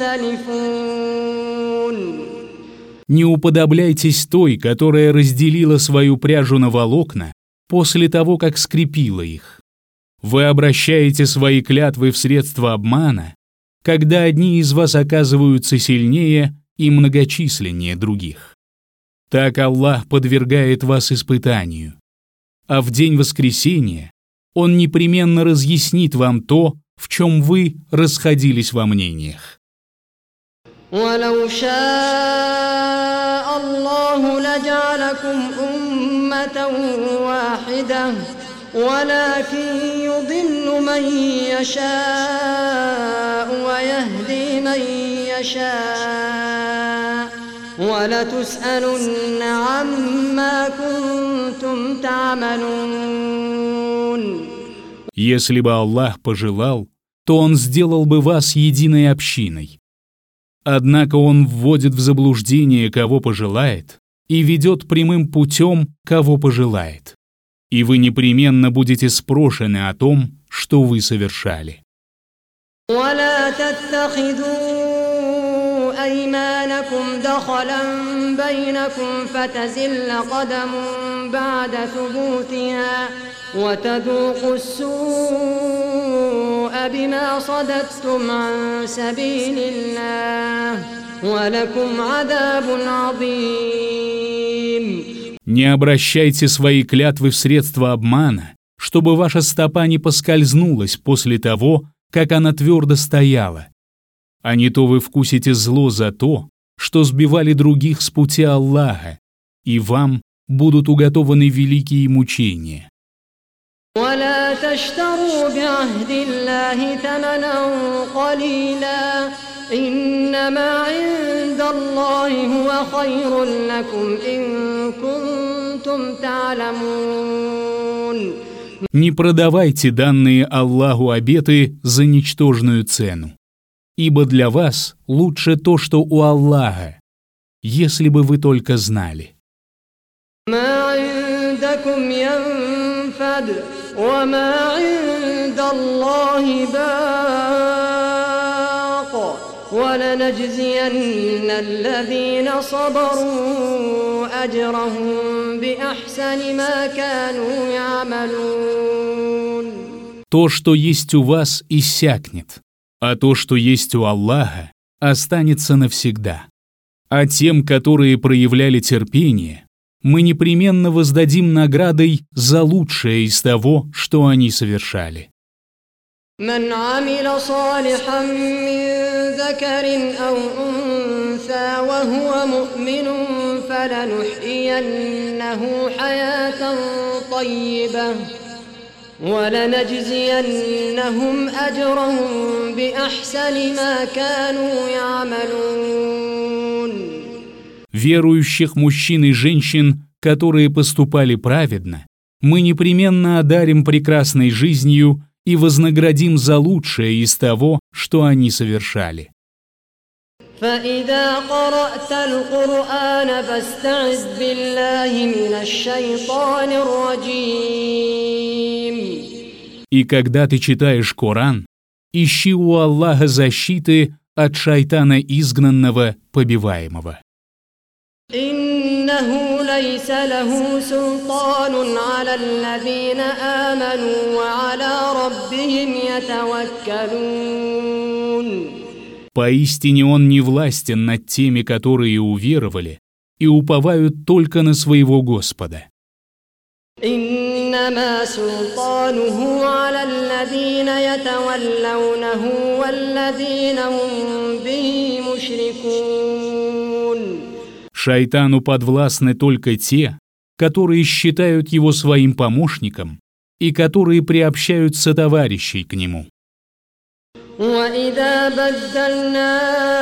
تختلفون. Не уподобляйтесь той, которая разделила свою пряжу на волокна после того, как скрепила их. Вы обращаете свои клятвы в средства обмана, когда одни из вас оказываются сильнее и многочисленнее других. Так Аллах подвергает вас испытанию. А в день воскресения Он непременно разъяснит вам то, в чем вы расходились во мнениях. ولو شاء الله لجعلكم أمة واحدة ولكن يضل من يشاء ويهدي من يشاء ولتسألن عما كنتم تعملون. Если бы Аллах пожелал, то Он сделал бы вас единой общиной. Однако Он вводит в заблуждение, кого пожелает, и ведет прямым путем, кого пожелает. И вы непременно будете спрошены о том, что вы совершали. ولا تتخذوا أيمانكم دخلا بينكم فتزل قدم بعد ثبوتها وتذوقوا السوء بما صددتم عن سبيل الله ولكم عذاب عظيم. Не обращайте свои клятвы в средства обмана, чтобы ваша стопа не поскользнулась после того, как она твердо стояла. А не то вы вкусите зло за то, что сбивали других с пути Аллаха, и вам будут уготованы великие мучения. ولا تشتروا بعهد الله ثمنا قليلا إنما عند الله هو خير لكم إن كنتم تعلمون. Не продавайте данные Аллаху обеты за ничтожную цену, ибо для вас лучше то, что у Аллаха, если бы вы только знали. ما عندكم ينفد وما عند الله باق ولنجزين الذين صبروا أجرهم بأحسن ما كانوا يعملون. То, что есть у вас, иссякнет, а то, что есть у Аллаха, останется навсегда. А тем, которые проявляли терпение, мы непременно воздадим наградой за лучшее из того, что они совершали. من عمل صالحا من ذكر أو أنثى وهو مؤمن فلنحيينه حياة طيبة ولنجزينهم أجرهم بأحسن ما كانوا يعملون. Верующих мужчин и женщин, которые поступали праведно, мы непременно одарим прекрасной жизнью и вознаградим за лучшее из того, что они совершали. فإذا قرأت القرآن فاستعذ بالله من الشيطان الرجيم. И когда ты читаешь Коран, ищи у Аллаха защиты от шайтана изгнанного, побиваемого. إنه ليس له سلطان على الذين آمنوا وعلى ربهم يتوكلون. Поистине он не властен над теми, которые уверовали и уповают только на своего Господа. إنما سلطانه على الذين يتولونه والذين هم به مشركون. Шайтану подвластны только те, которые считают его своим помощником и которые приобщают сотоварищей к нему. وإذا بدلنا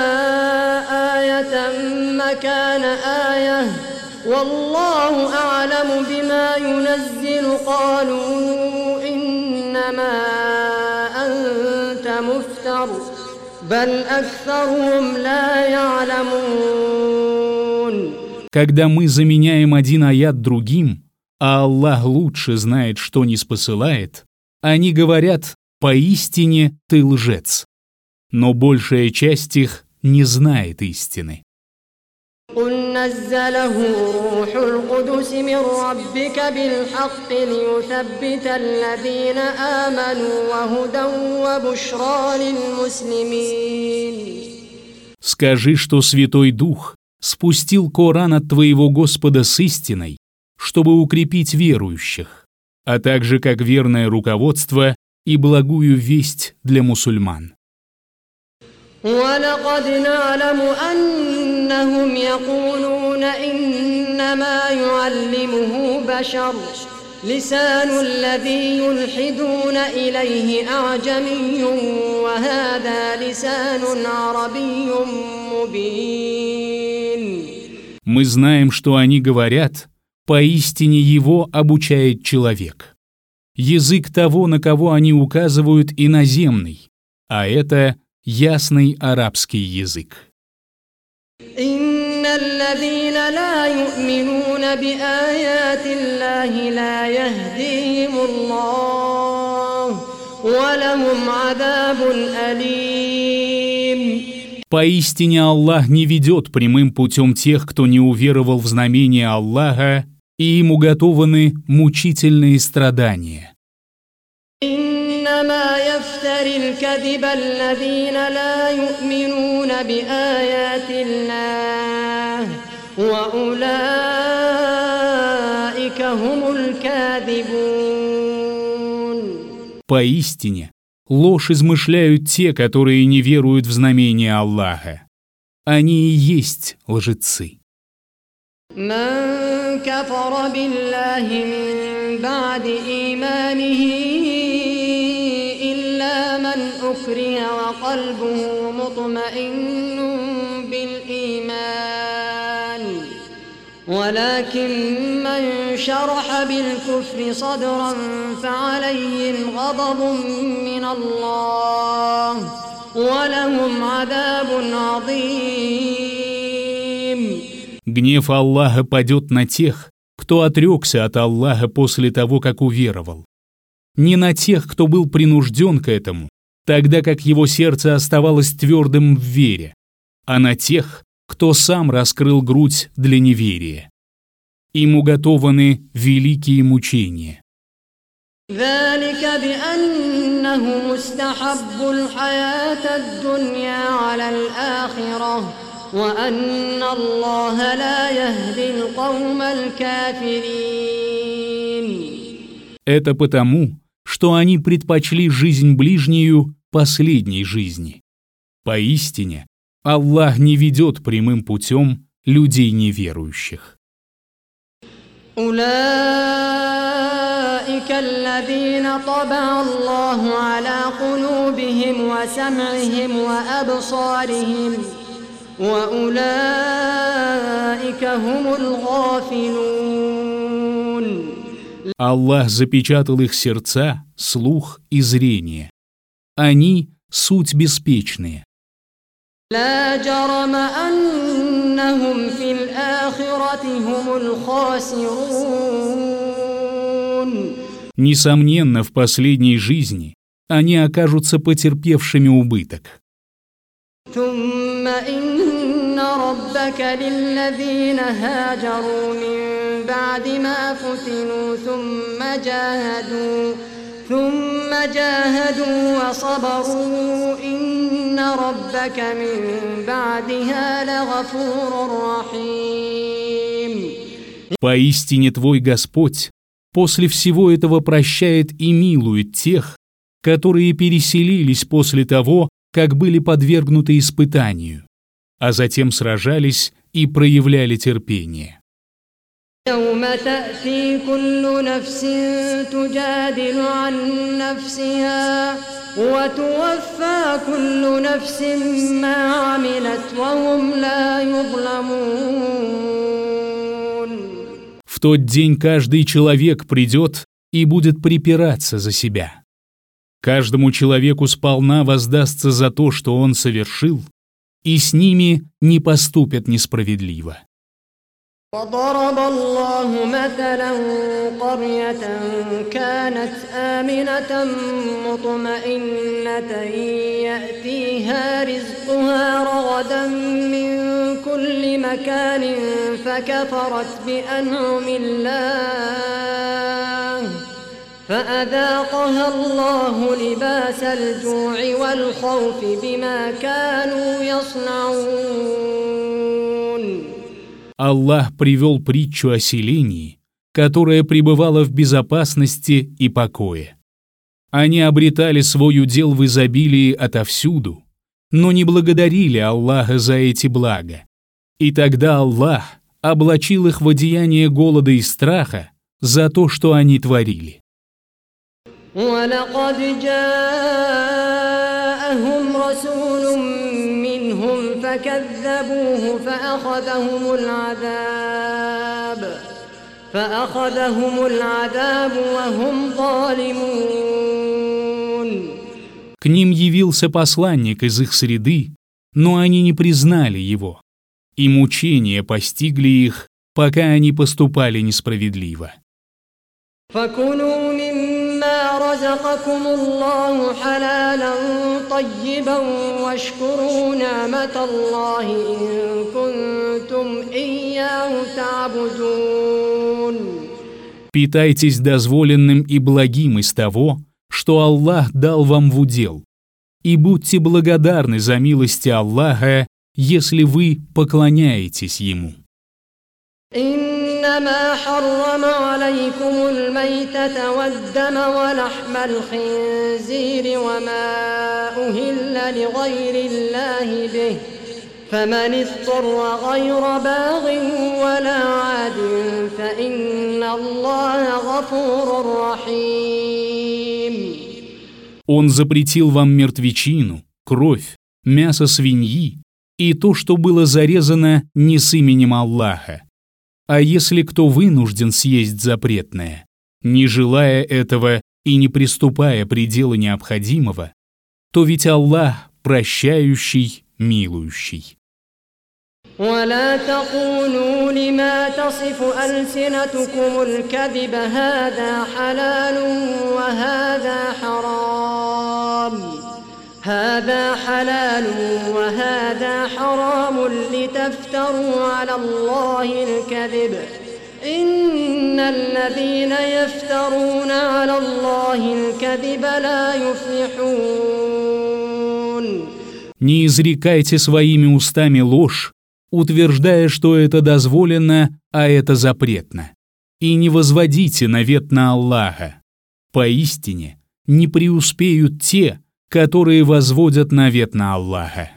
آية مكان آية والله أعلم بما ينزل قالوا إنما أنت مفتر بل أكثرهم لا يعلمون. Когда мы заменяем один аят другим, а Аллах лучше знает, что ниспосылает, они говорят: «Поистине ты лжец». Но большая часть их не знает истины. قل نزله روح القدس من ربك بالحق ليثبت الذين آمنوا وهدى وبشرى للمسلمين. Скажи, что Святой Дух спустил Коран от твоего Господа с истиной, чтобы укрепить верующих, а также как верное руководство и благую весть для мусульман. وَلَقَدْ نَعْلَمُ أَنَّهُمْ يَقُولُونَ إِنَّمَا يُعَلِّمُهُ بَشَرٌ لِسَانُ الَّذِي يُلْحِدُونَ إِلَيْهِ أَعْجَمِيٌّ وَهَذَا لِسَانٌ عَرَبِيٌّ مُبِينٌ. Мы знаем, что они говорят: «Поистине его обучает человек». Язык того, на кого они указывают, иноземный, а это ясный арабский язык. إِنَّ الَّذِينَ لَا يُؤْمِنُونَ بِآيَاتِ اللَّهِ لَا يَهْدِيهِمُ اللَّهُ وَلَهُمْ عَذَابٌ أَلِيمٌ. Поистине Аллах не ведет прямым путем тех, кто не уверовал в знамение Аллаха, и им уготованы мучительные страдания. إنما يفتري الكذب الذين لا يؤمنون بآيات الله وأولئك هم الكاذبون. Поистине, ложь измышляют те, которые не веруют в знамение Аллаха. Они и есть лжецы. من كفر بالله من بعد إيمانه إلا من أكره وقلبه مطمئن بالإيمان ولكن من شرح بالكفر صدرا فعليهم غضب من الله ولهم عذاب عظيم. Гнев Аллаха падет на тех, кто отрекся от Аллаха после того, как уверовал. Не на тех, кто был принужден к этому, тогда как его сердце оставалось твердым в вере, а на тех, кто сам раскрыл грудь для неверия. Им уготованы великие мучения. ذلك بأنهم استحبوا الحياة الدنيا على الآخرة وأن الله لا يهدي القوم الكافرين. Это потому, что что они предпочли жизнь ближнюю последней жизни. Поистине, Аллах не ведет прямым путем людей неверующих. أولئك الذين طبع الله على قلوبهم وسمعهم وأبصارهم وأولئك هم الغافلون. Аллах запечатал их сердца, слух и зрение. Они — суть беспечные. لا جرم أنهم في الآخرة هم الخاسرون. Несомненно, в последней жизни они окажутся потерпевшими убыток. ثم إن ربك للذين هاجروا من بعد ما فتنوا ثم جاهدوا ثم جاهدوا وصبروا إن ربك من بعدها لغفور رحيم. Поистине твой Господь после всего этого прощает и милует тех, которые переселились после того, как были подвергнуты испытанию, а затем сражались и проявляли терпение. يوم تأتي كل نفس تجادل عن نفسها وتوفى كل نفس ما عملت وهم لا يظلمون. В тот день каждый человек придет и будет припираться за себя. Каждому человеку сполна воздастся за то, что он совершил, и с ними не поступят несправедливо. وضرب الله مثلا قرية كانت آمنة مطمئنة يأتيها رزقها رغدا من كل مكان فكفرت بأنعم الله فأذاقها الله لباس الجوع والخوف بما كانوا يصنعون. Аллах привел притчу о селении, которое пребывало в безопасности и покое. Они обретали свой удел в изобилии отовсюду, но не благодарили Аллаха за эти блага. И тогда Аллах облачил их в одеяние голода и страха за то, что они творили. وَلَقَدْ جَاءَهُمْ رَسُولٌ مِّنْهُمْ فَكَذَّبُوهُ فَأَخَذَهُمُ الْعَذَابُ فَأَخَذَهُمُ الْعَذَابُ وَهُمْ ظَالِمُونَ. К ним явился посланник из их среды, но они не признали его, и мучения постигли их, пока они поступали несправедливо. فَكُلُوا مِمَّا رَزَقَكُمُ اللَّهُ حَلَالًا طَيِّبًا وَاشْكُرُوا نِعْمَةَ اللَّهِ إِن كُنتُمْ إِيَّاهُ تَعْبُدُونَ. Питайтесь дозволенным и благим из того, что Аллах дал вам в удел, и будьте благодарны за милости Аллаха, если вы поклоняетесь Ему. إنما حرم عليكم الميتة والدم ولحم الخنزير وما أهل لغير الله به فمن اضطر غير باغ ولا عاد فإن الله غفور رحيم. Он запретил вам мертвечину, кровь, мясо свиньи и то, что было зарезано не с именем Аллаха. А если кто вынужден съесть запретное, не желая этого и не приступая предела необходимого, то ведь Аллах прощающий, милующий. ولا تقولوا لما تصف ألسنتكم الكذب هذا حلال وهذا حرام هذا حلال وهذا حرام لتفتروا على الله الكذب إن الذين يفترون على الله الكذب لا يفلحون. Не изрекайте своими устами ложь, утверждая, что это дозволено, а это запретно. И не возводите навет на Аллаха. Поистине, не преуспеют те, которые возводят навет на Аллаха.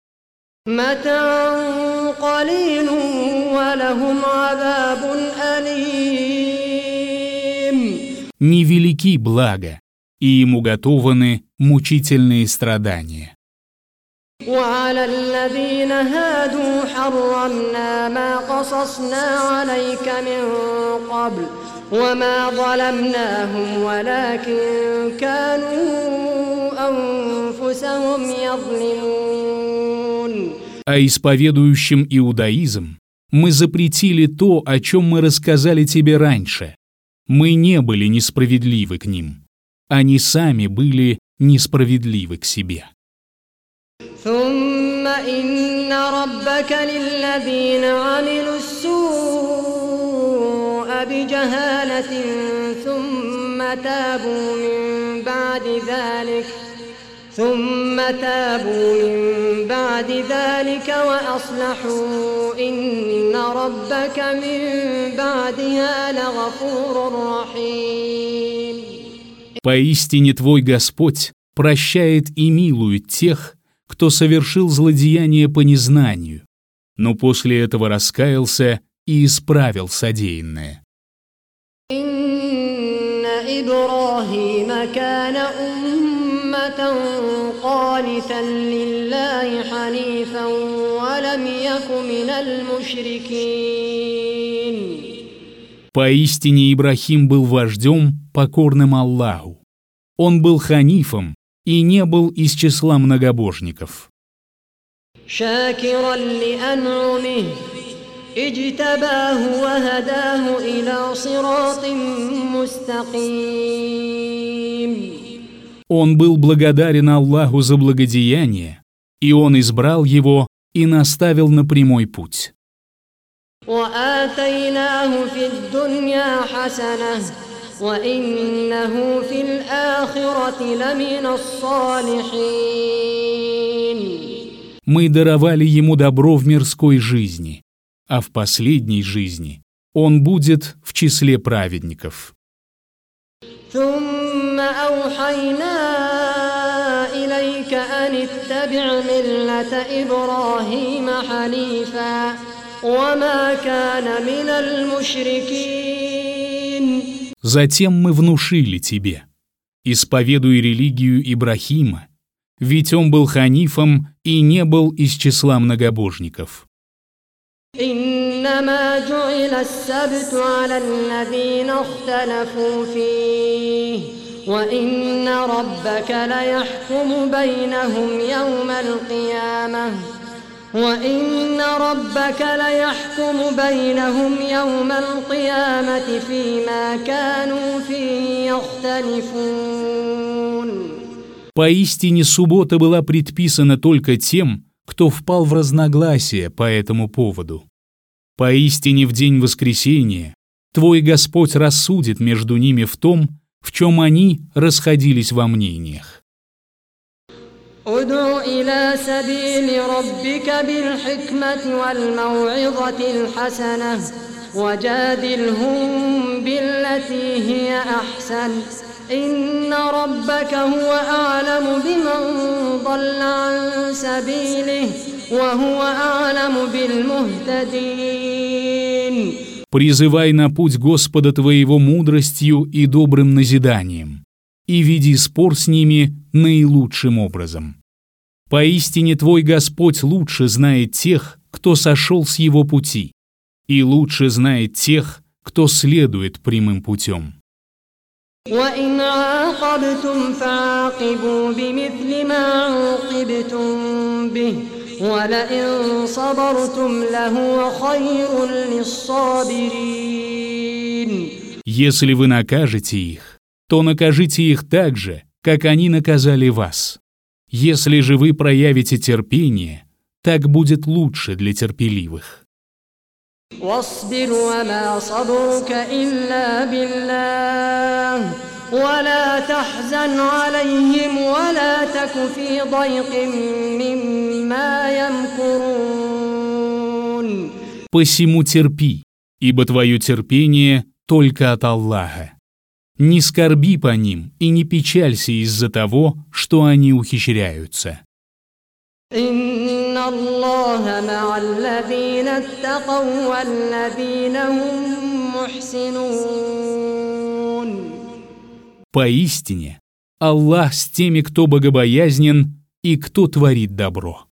Невелики блага, и им уготованы мучительные страдания. وعلى الذين هادوا حرمنا ما قصصنا عليك من قبل وما ظلمناهم ولكن كانوا أنفسهم يظلمون. А исповедующим иудаизм мы запретили то, о чем мы рассказали тебе раньше. Мы не были несправедливы к ним. Они сами были несправедливы к себе. ثم إن ربك للذين عملوا السوء بجهالة ثم تابوا من بعد ذلك ثم تابوا من بعد ذلك وأصلحوا إن ربك من بعدها لغفور رحيم. Поистине твой Господь прощает и милует тех, кто совершил злодеяние по незнанию, но после этого раскаялся и исправил содеянное. «Инна Ибрахима кана умматан канитан лиллахи ханифан ва лам яку миналь мушрикин». Поистине Ибрахим был вождем, покорным Аллаху. Он был ханифом и не был из числа многобожников. شاكرا لأنعمه اجتباه وهداه إلى صراط مستقيم. Он был благодарен Аллаху за благодеяние, и Он избрал его и наставил на прямой путь. وآتيناه في الدنيا حسنة وإنه في الآخرة لمن الصالحين. Мы даровали ему добро в мирской жизни, а в последней жизни он будет в числе праведников. ثم أوحينا إليك أن اتبع ملة إبراهيم حنيفا وما كان من المشركين. Затем мы внушили тебе: исповедуй религию Ибрахима, ведь он был ханифом и не был из числа многобожников. إنما جعل السبت على الذين اختلفوا فيه وإن ربك ليحكم بينهم يوم القيامة وإن ربك ليحكم بينهم يوم القيامة فيما كانوا فيه يختلفون. Поистине суббота была предписана только тем, кто впал в разногласие по этому поводу. Поистине в день воскресения твой Господь рассудит между ними в том, в чем они расходились во мнениях. ادع إلى سبيل ربك بالحكمة والموعظة الحسنة وجادلهم بالتي هي أحسن إن ربك هو أعلم بمن ضل عن سبيله وهو أعلم بالمهتدين. Призывай на путь Господа твоего мудростью и добрым назиданием, и веди спор с ними наилучшим образом. Поистине твой Господь лучше знает тех, кто сошел с его пути, и лучше знает тех, кто следует прямым путем. وإن عاقبتم فعاقبوا بمثل ما عوقبتم به ولئن صبرتم لهو خير للصابرين. Если вы накажете их, то накажите их так же, как они наказали вас. Если же вы проявите терпение, так будет лучше для терпеливых. واصبر وما صبرك إلا بالله ولا تحزن عليهم ولا تك في ضيق مما يمكرون. Посему терпи, ибо твое терпение только от Аллаха. Не скорби по ним и не печалься из-за того, что они ухищряются. إن الله مع الذين اتقوا والذين هم محسنون. Поистине, Аллах с теми, кто богобоязнен и кто творит добро.